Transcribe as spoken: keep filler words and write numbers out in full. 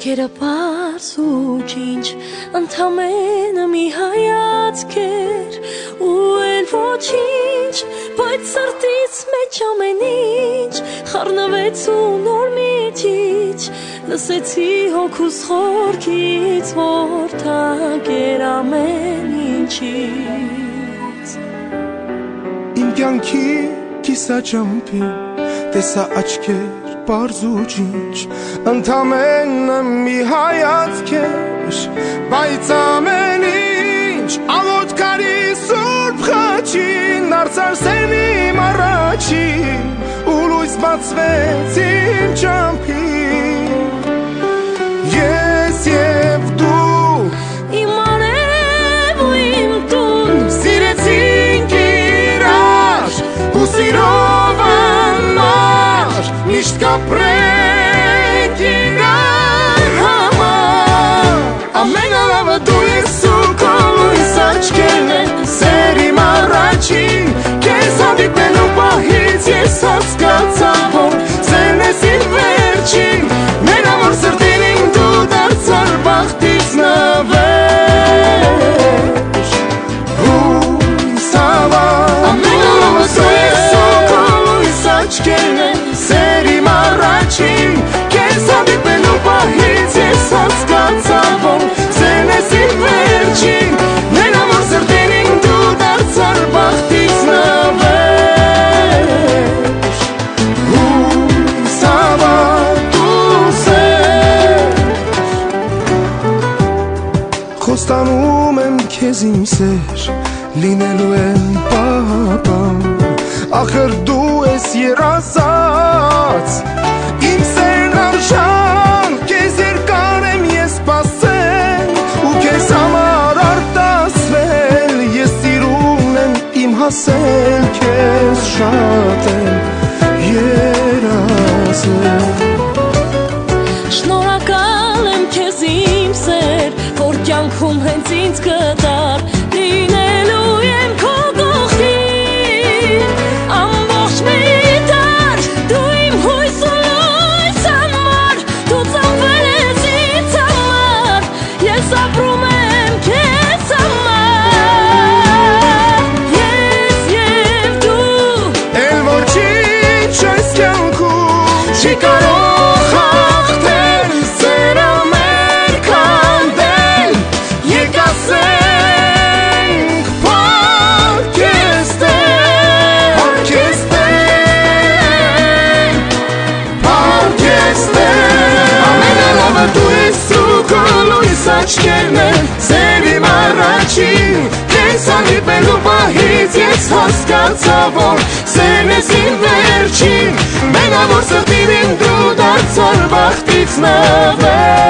Կերապարս ու ջինջ ընդամենը մի հայացք էր ու էլ ոչինչ, բայց սրտից մեջ ամեն ինչ խառնվեց ու նոր միջիչ լսեցի հոգուս խորքից որ թակեր ամեն ինչից Իմ կյանքի կիսաճամփին տեսա աչքեր Պարզ ու ջինջ ընդամենը մի հայացք էր բայց ամեն ինչ աղոթքարի սուրբ խաչին դարձար իմ առաջին ու լույս բացվեց իմ ճամփին ես և դու իմ արև ու իմ տուն սիրեցինք իրար ու սիրով Միշտ կապրենք իրար համար Ամենալավը դու ես ու քո լույս աչքերն են Սեր իմ առաջին Քեզ հանդիպելու պահից ես հասկացա որ Սերն ես իմ վերջին Մենավոր սրտին իմ դու դարձար բախտից նվեր Հույս հավար Ամենալավը դու ես ու քո լույս աչքերն են Սեր իմ առաջին Քեզ հանդիպելու պահից ես հասկացա որ Սերն ես իմ վերջին Մենավոր սրտին իմ դու դարձար բախտից նվեր Հույս հավար դու սեր Խոստանում եմ քեզ իմ սեր Լինելու եմ պապան Ախր դու ես երազած Իմ սերն արժան Քեզ երկար եմ ես սպասել Ու քեզ համար արտասվել Ես սիրուն եմ իմ հասել Քեզ շատ եմ երազել Շնորհակալ եմ քեզ իմ սեր Որ կյանքում հենց ինձ կտար Լինելու եմ քո Չի կարող հաղթել սերը մեր քանդել Եկ ասենք պարքեստել Պարքեստել Պարքեստել Ամենալավը դու ես ու քո լույս աչքերն են Սեր իմ առաջին Քեզ հանդիպելու պահից ես հասկացա որ Սերն ես իմ վերջին Մենավոր սրտին իմ դու դարձար բախտից նվեր